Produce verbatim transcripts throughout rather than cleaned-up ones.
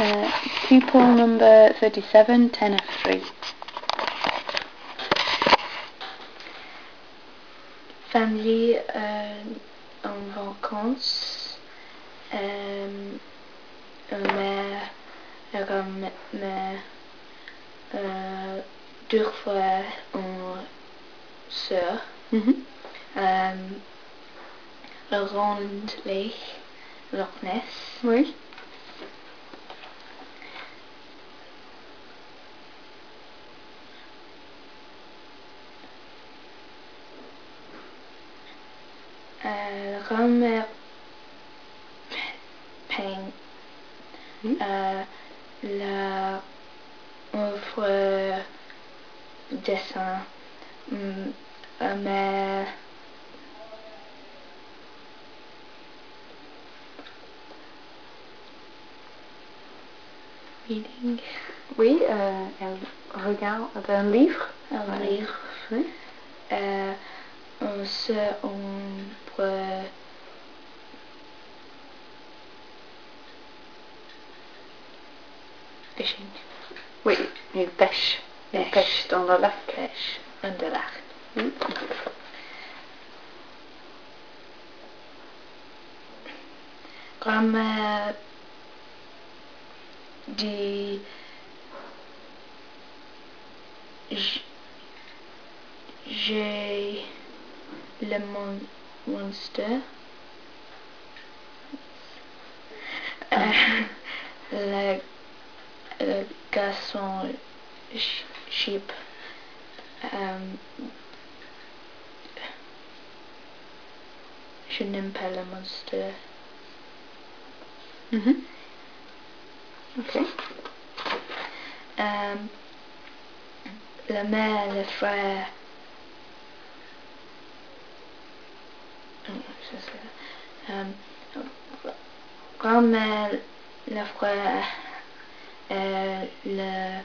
Uh, pupil number thirty-seven, ten F three. Famille euh, en vacances. Euh, mère, euh, mère, euh, deux fois une sœur. Mm-hmm. Euh, Rond Lake, Loch Ness. Oui. Euh, grand-mère peint Mm. euh, la œuvre dessin, mm, euh, mais reading, Oui, euh, elle regarde un livre. un Ouais. livre. Oui. Euh, on se ombre fishing. Oui, il pêche. Il Pêche. pêche dans le lac. Pêche dans le lac. Mm. Grand-mère dit j- j'ai le mon monster. Euh, le, le garçon ch- sheep. Euh, je n'aime pas le monster. Mm-hmm. Ok. Euh, la mère, le frère. Euh, grand-mère, le frère, euh, le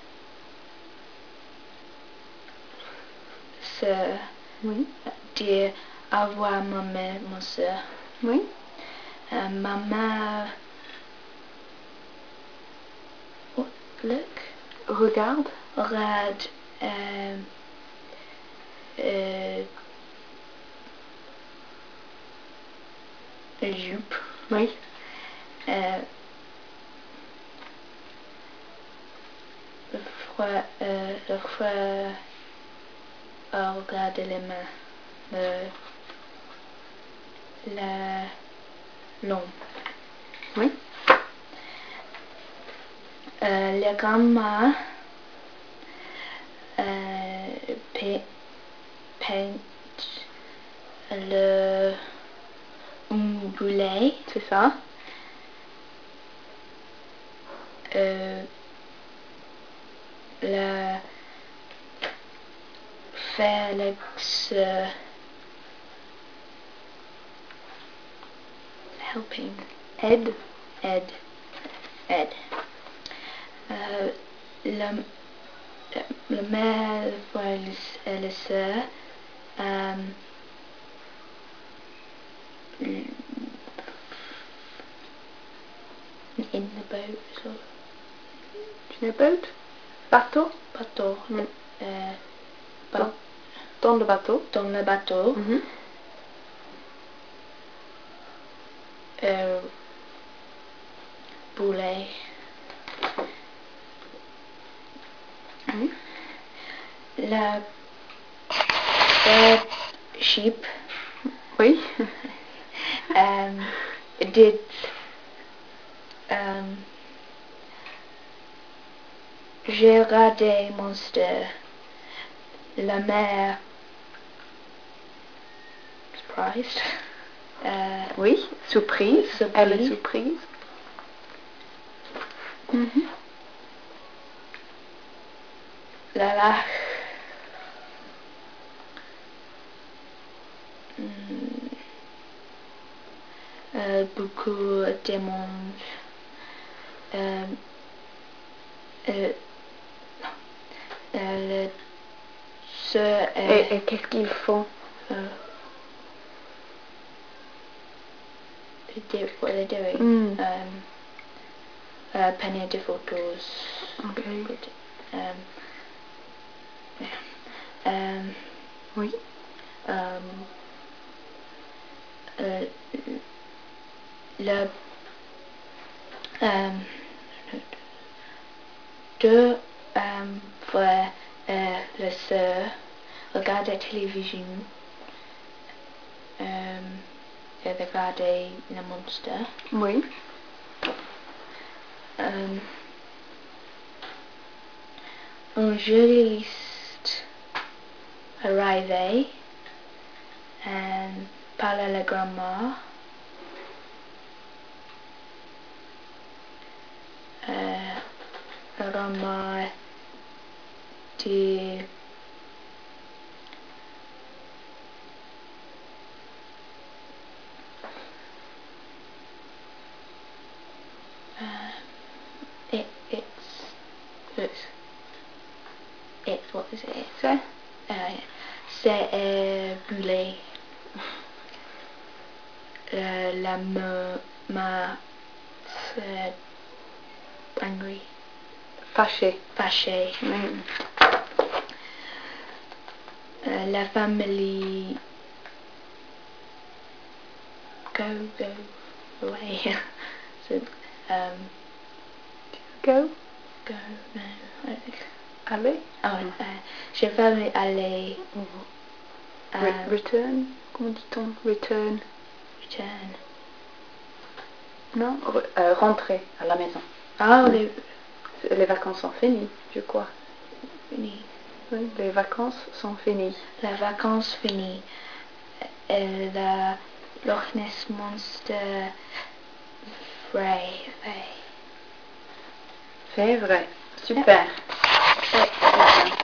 sœur, Oui. dire au revoir ma mère, mon sœur. Oui. Euh, ma mère, oh, look, Regarde. regarde euh, euh, une jupe. Oui. Euh, le frère, euh, le frère a regardé les mains, le, la, l'homme. Oui. Euh, la grand-mère euh, pe- peint le un boulet. C'est ça. Euh, la Félix uh, helping Ed. Ed Ed euh, la, la mère, le frère et la sœur euh, in the boat so. Une boat. Bateau. bateau Mm. euh, ba- Dans, dans le bateau. dans le bateau Mm-hmm. euh, boulet Oui. la third sheep Oui. um, did um, j'ai regardé Monster, la mère surprised euh, Oui. Surprise. Surprise. Elle est surprise. Mm-hmm. la la mm, euh, beaucoup de monde euh, euh, euh, le sœur Et, et qu'est-ce qu'ils font? euh, they do what they're doing Mm. um, euh, peignait des photos. Ok. Euh, euh, Oui. euh, euh, le euh, deux euh, frères et la sœur regardent la télévision euh, et regardent le monstre. Oui. Euh, un journaliste arrivé et parle à la grand-mère. Euh, la grand-mère dit uh, it, it's, it's, it's, what is it? C'est? Uh, c'est euh, brûlé. Euh, la me, ma, c'est angry. Fâché. Fâché. Oui. Euh, la famille go, go away. So, um, Go. go, no, I think. Aller. Oh, uh, je vais aller Re uh, return. Comment dit-on? Return. return. Non? Re euh, rentrer à la maison. Oh, Oui. Les, les vacances sont finies, je crois. fini. Oui, les vacances sont finies. La vacances finies. Et la Loch Ness Monster vrai. vrai. C'est vrai. Super. Ouais. Très bien.